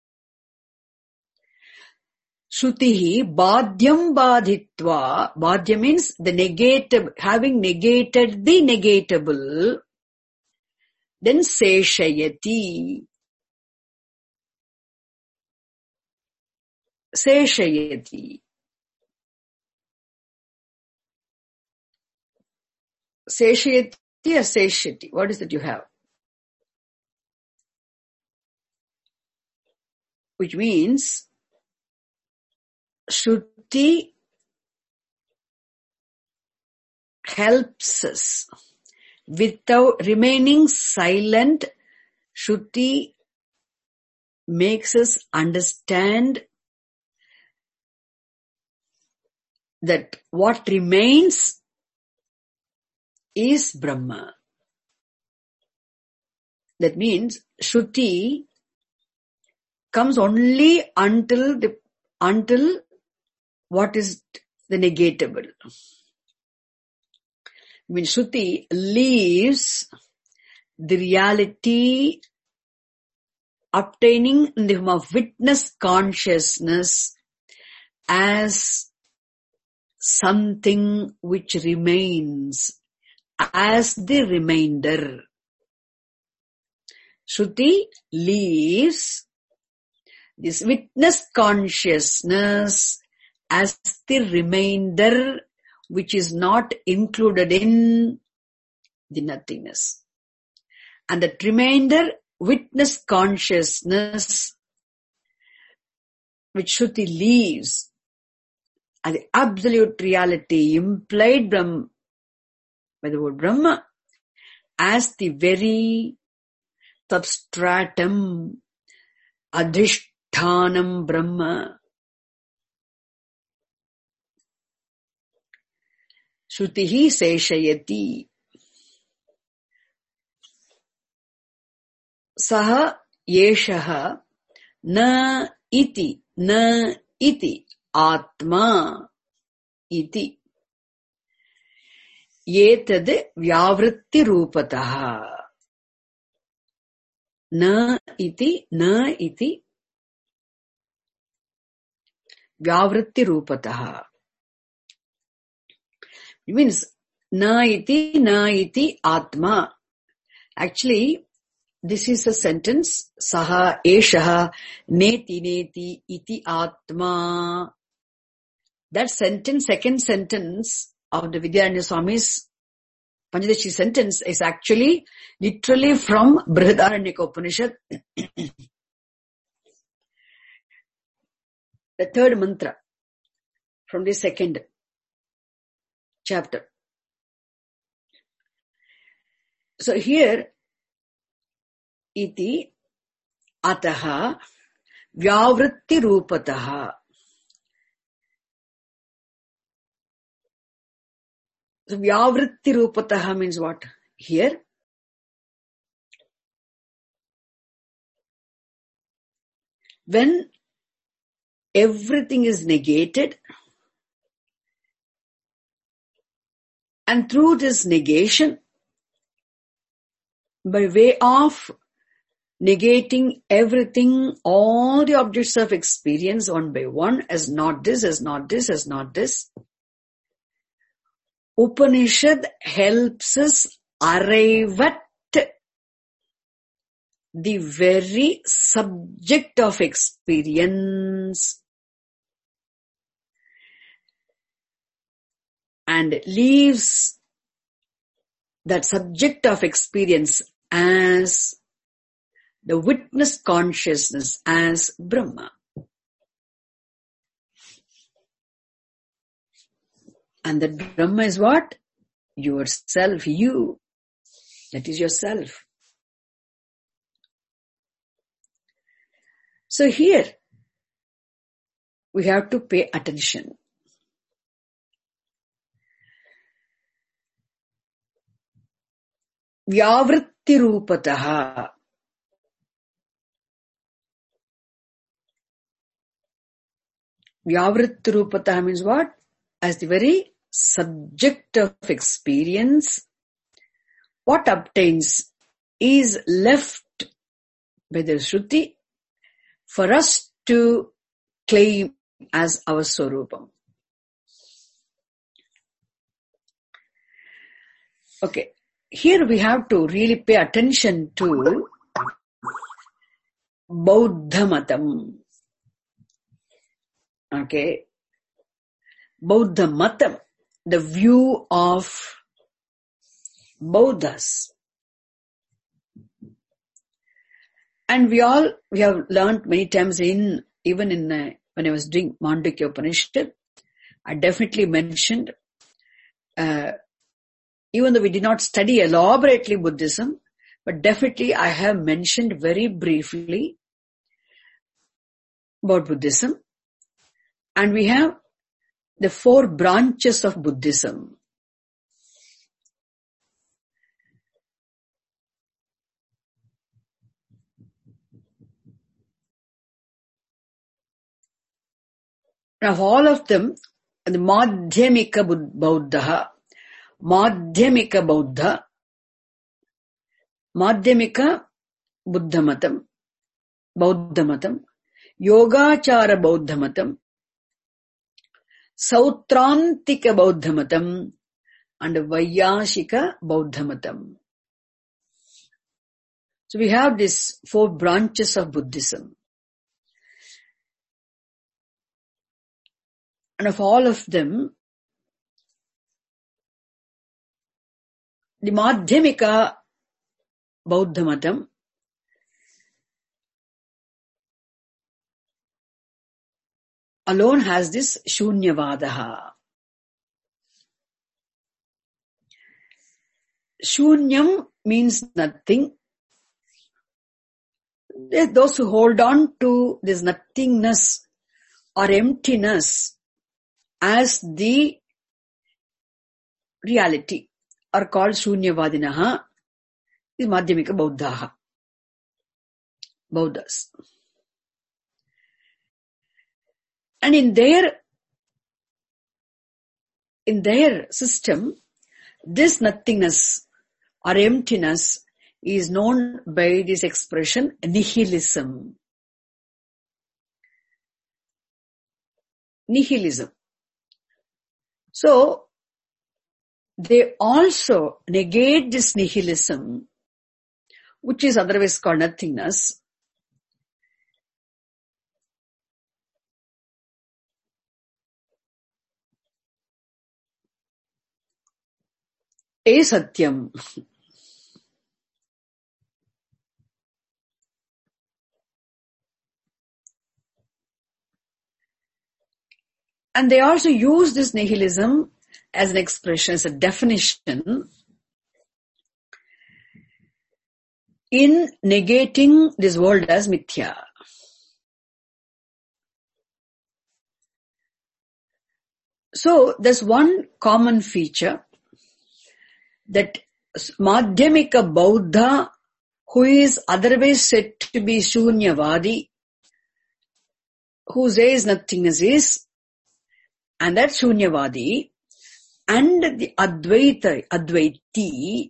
Shrutihi badhyam badhitva. Badhya means the negative, having negated the negatable, then seshayati. Seshayati. Seshayati or Seshyati? What is it you have? Which means Shruti helps us. Without remaining silent, Shruti makes us understand that what remains is Brahma. That means Shruti comes only until the until what is the negatable. When Shruti leaves the reality obtaining in the form of witness consciousness as something which remains, as the remainder. Shruti leaves this witness consciousness as the remainder which is not included in the nothingness. And that remainder witness consciousness which Shruti leaves as the absolute reality implied Brahma, by the word Brahma, as the very substratum, adhishthanam Brahma. Shrutihi seshayati. Saha yeshaha na iti, na iti, atma iti. Yetad vyavritti rupataha. Na iti, na iti, vyavritti rupataha. It means, na iti, na iti, atma. Actually, this is a sentence, saha, eshaha, neti, neti, iti, atma. That sentence, second sentence of the Vidyaranya Swami's Panchadashi sentence is actually literally from Brihadaranyaka Upanishad. The third mantra from the second chapter. So here, iti ataha vyavritti rupataha. So vyavritti rupataha means what? Here, when everything is negated, and through this negation, by way of negating everything, all the objects of experience one by one, as not this, as not this, as not this, Upanishad helps us arrive at the very subject of experience and leaves that subject of experience as the witness consciousness, as Brahma. And that Brahma is what? Yourself, you. That is yourself. So here, we have to pay attention. Vyavritti rupataha. Vyavritti rupataha means what? As the very subject of experience, what obtains is left by the Shruti for us to claim as our Swarupam. Okay, here we have to really pay attention to Bauddha Matam. Okay, Bauddha Matam, the view of Bauddhas. And we all, we have learned many times in, even in, uh, when I was doing Mandukya Upanishad, I definitely mentioned, uh, even though we did not study elaborately Buddhism, but definitely I have mentioned very briefly about Buddhism. And we have the four branches of Buddhism. Now all of them, the Madhyamika Buddha, Madhyamika Buddha, Madhyamika Buddhamatam, Bauddhamatam, Yogachara Bauddhamatam, Sautrantika Bauddhamatam, and Vaiyashika Bauddhamatam. So we have these four branches of Buddhism. And of all of them, the Madhyamika Bauddhamatam alone has this Shunyavadaha. Shunyam means nothing. Those who hold on to this nothingness or emptiness as the reality are called Shunyavadinaha, is Madhyamika Bauddhaha, Bauddhas. And in their, in their system, this nothingness or emptiness is known by this expression nihilism. Nihilism. So, they also negate this nihilism, which is otherwise called nothingness, a satyam. And they also use this nihilism as an expression, as a definition in negating this world as mithya. So there's one common feature that Madhyamika Bauddha, who is otherwise said to be Shunyavadi, who says nothingness is, and that Shunyavadi, and the Advaita, Advaiti,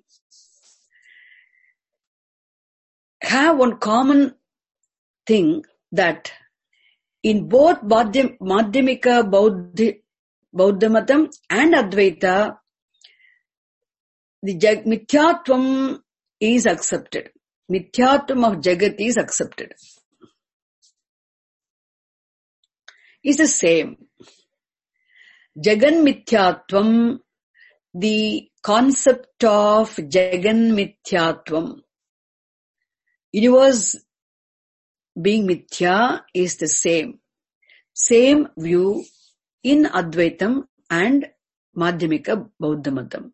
have one common thing, that in both Madhyam, Madhyamika Bauddha, Bauddhamatam and Advaita, the jag, Mithyatvam is accepted. Mithyatvam of Jagat is accepted. It's the same. Jagan Mithyatvam, the concept of Jagan Mithyatvam, universe being Mithya, is the same. Same view in Advaitam and Madhyamika Bauddhamatam.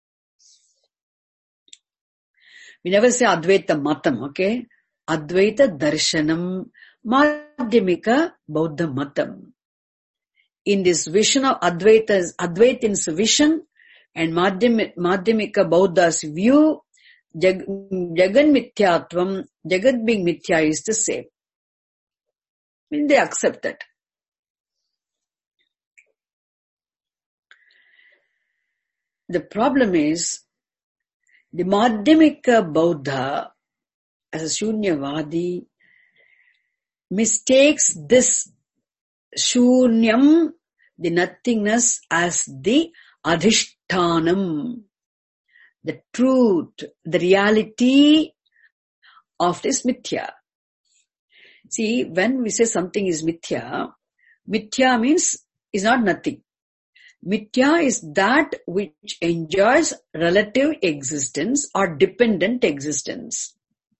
We never say Advaita Matam, okay? Advaita Darshanam, Madhyamika Bauddha Matam. In this vision of Advaita's, Advaitin's vision and Madhyam, Madhyamika Bauddha's view, Jag, Jagan Mithyatvam, Jagat being Mithya is the same. I mean, they accept that. The problem is, the Madhyamika Bauddha, as a Shunyavadi, mistakes this Shunyam, the nothingness, as the Adhishtanam, the truth, the reality of this Mithya. See, when we say something is Mithya, Mithya means is not nothing. Mithya is that which enjoys relative existence or dependent existence.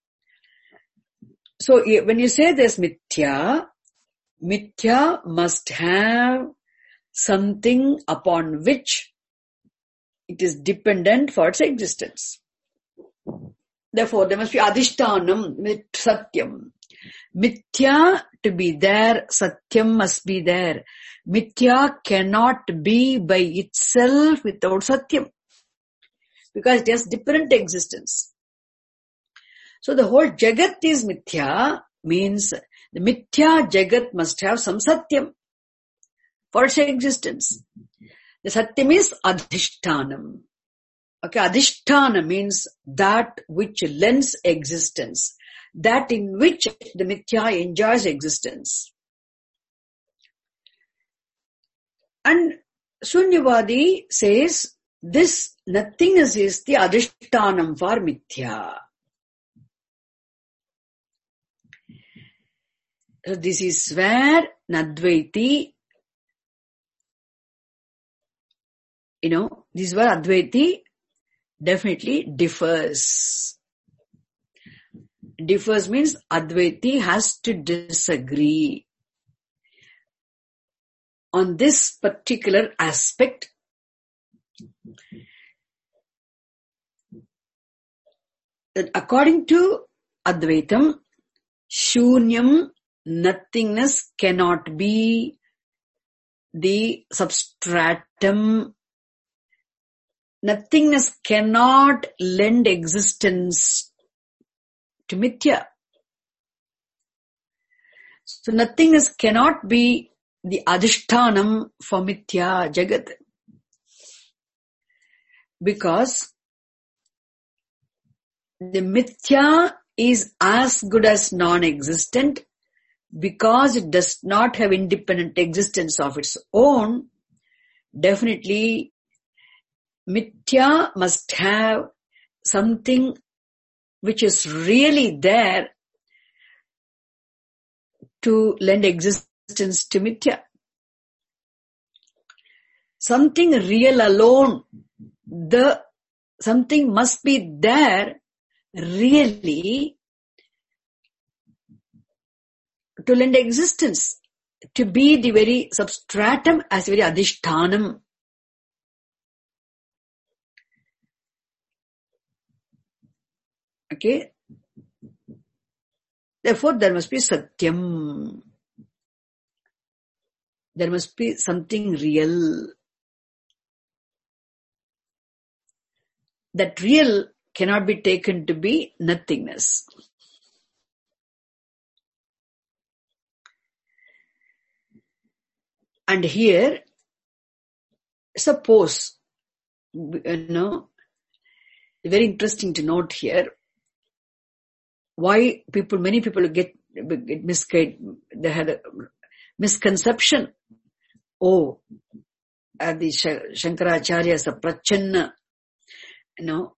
So when you say there's Mithya, Mithya must have something upon which it is dependent for its existence. Therefore, there must be adhishtanam with satyam. Mithya to be there, satyam must be there. Mithya cannot be by itself without satyam, because it has different existence. So the whole jagat is mithya, means the mithya jagat must have some satyam for its existence. The satyam is adhishtanam. Okay, adhisthana means that which lends existence, that in which the mithya enjoys existence. And Sunyavadi says this nothingness is the adhishthanam for mithya. So this is where Advaiti, you know, this is where Advaiti definitely differs. Differs means Advaiti has to disagree on this particular aspect. That according to Advaitam, Shunyam, nothingness, cannot be the substratum. Nothingness cannot lend existence to mithya. So nothingness cannot be the adhishtanam for mithya jagat. Because the mithya is as good as non-existent, because it does not have independent existence of its own. Definitely mithya must have something which is really there to lend existence to mithya. Something real alone, the something must be there really to lend existence, to be the very substratum as very adhishtanam. Okay. Therefore, there must be satyam. There must be something real. That real cannot be taken to be nothingness. And here, suppose, you know, very interesting to note here, why people, many people get, get misguided, they had a misconception. Oh, uh, the Shankaracharya is a prachanna, you know,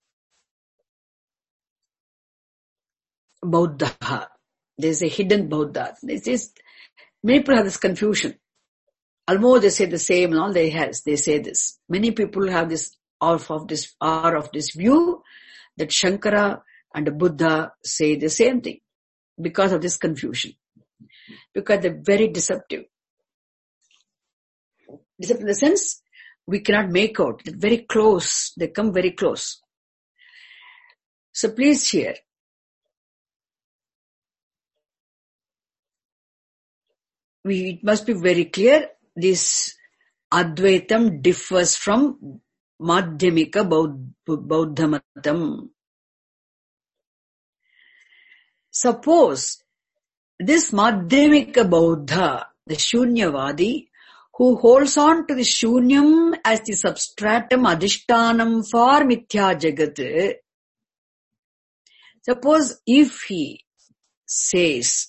Bauddha. There's a hidden Bauddha. This is, many people have this confusion. Almost they say the same and all they have, they say this. Many people have this, off of this, are of this view that Shankara and Buddha say the same thing because of this confusion. Because they're very deceptive. Deceptive in the sense, we cannot make out. They're very close. They come very close. So please hear. We, it must be very clear, this Advaitam differs from Madhyamika Bauddhamatam. Suppose this Madhyamika Bauddha, the Shunyavadi, who holds on to the Shunyam as the substratum adhishtanam for Mithya Jagat, suppose if he says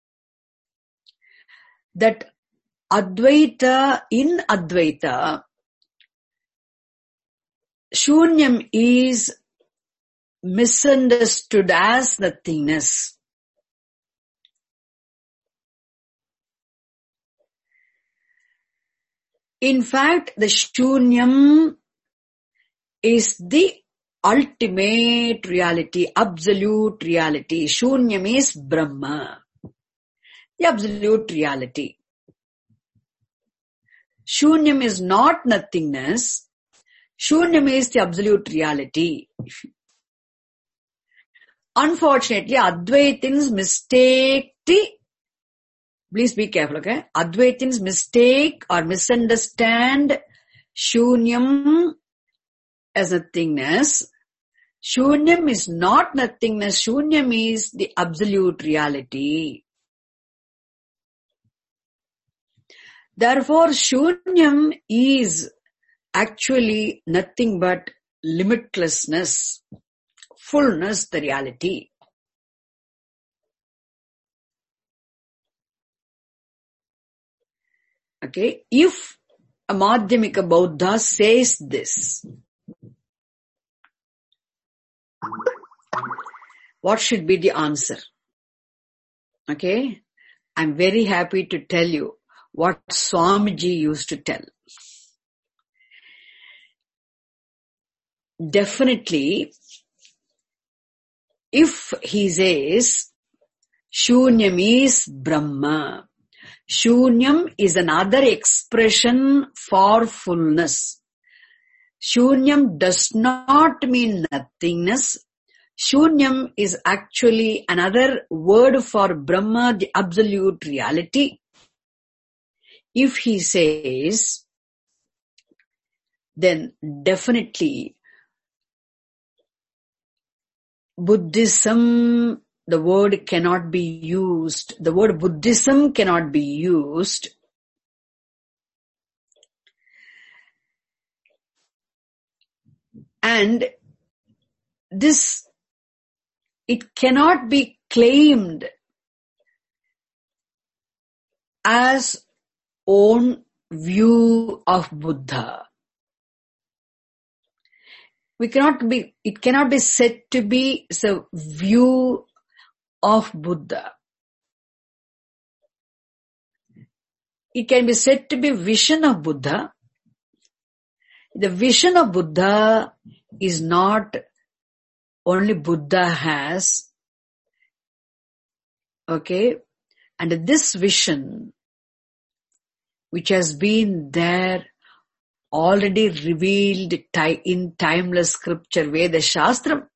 that Advaita, in Advaita, Shunyam is misunderstood as nothingness. In fact, the Shunyam is the ultimate reality, absolute reality. Shunyam is Brahma, the absolute reality. Shunyam is not nothingness. Shunyam is the absolute reality. Unfortunately, Advaitins mistake the, please be careful, okay? Advaitins mistake or misunderstand Shunyam as nothingness. Shunyam is not nothingness. Shunyam is the absolute reality. Therefore, Shunyam is actually nothing but limitlessness, fullness, the reality. Okay, if a Madhyamika Buddha says this, what should be the answer? Okay, I'm very happy to tell you what Swamiji used to tell. Definitely, if he says, Shunyam is Brahma, Shunyam is another expression for fullness. Shunyam does not mean nothingness. Shunyam is actually another word for Brahma, the absolute reality. If he says, then definitely Buddhism, the word cannot be used. The word Buddhism cannot be used. And this, it cannot be claimed as own view of Buddha. We cannot be, it cannot be said to be the view of Buddha. It can be said to be vision of Buddha. The vision of Buddha is not only Buddha has. Okay. And this vision, which has been there already revealed in timeless scripture, Veda Shastram,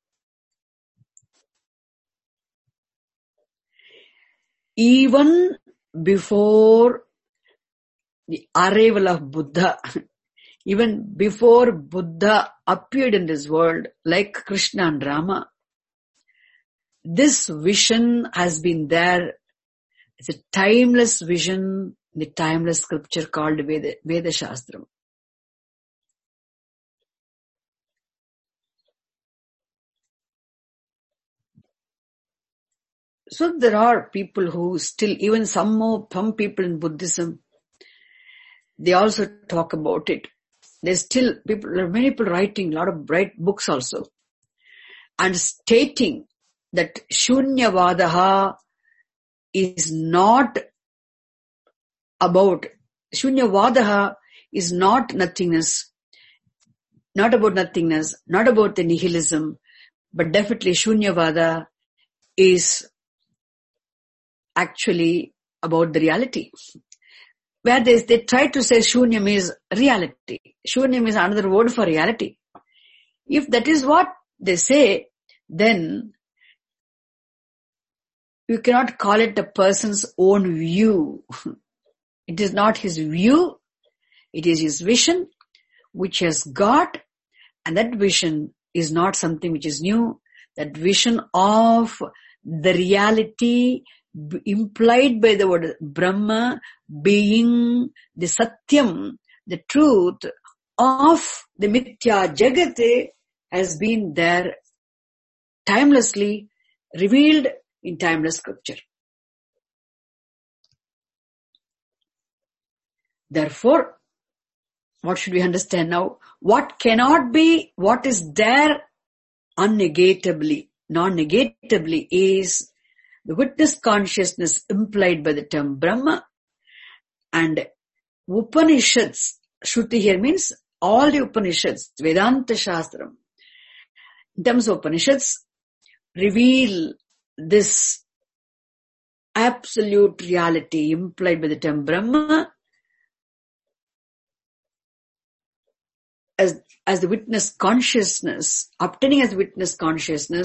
even before the arrival of Buddha, even before Buddha appeared in this world, like Krishna and Rama, this vision has been there. It's a timeless vision, the timeless scripture called Veda, Veda Shastram. So there are people who still, even some more, some people in Buddhism, they also talk about it. There's still people, there are many people writing a lot of bright books also, and stating that Shunyavadaha is not about, Shunyavadaha is not nothingness, not about nothingness, not about the nihilism, but definitely Shunyavada is actually about the reality. Where they, they try to say Shunyam is reality. Shunyam is another word for reality. If that is what they say, then you cannot call it a person's own view. It is not his view. It is his vision, which he has got. And that vision is not something which is new. That vision of the reality implied by the word Brahma being the Satyam, the truth of the Mithya Jagate, has been there timelessly revealed in timeless scripture. Therefore, what should we understand now? What cannot be, what is there unnegatably, non-negatably is the witness consciousness implied by the term Brahma, and Upanishads Shruti here means all the Upanishads, Vedanta Shastram. In terms of Upanishads, reveal this absolute reality implied by the term Brahma as, as the witness consciousness, obtaining as witness consciousness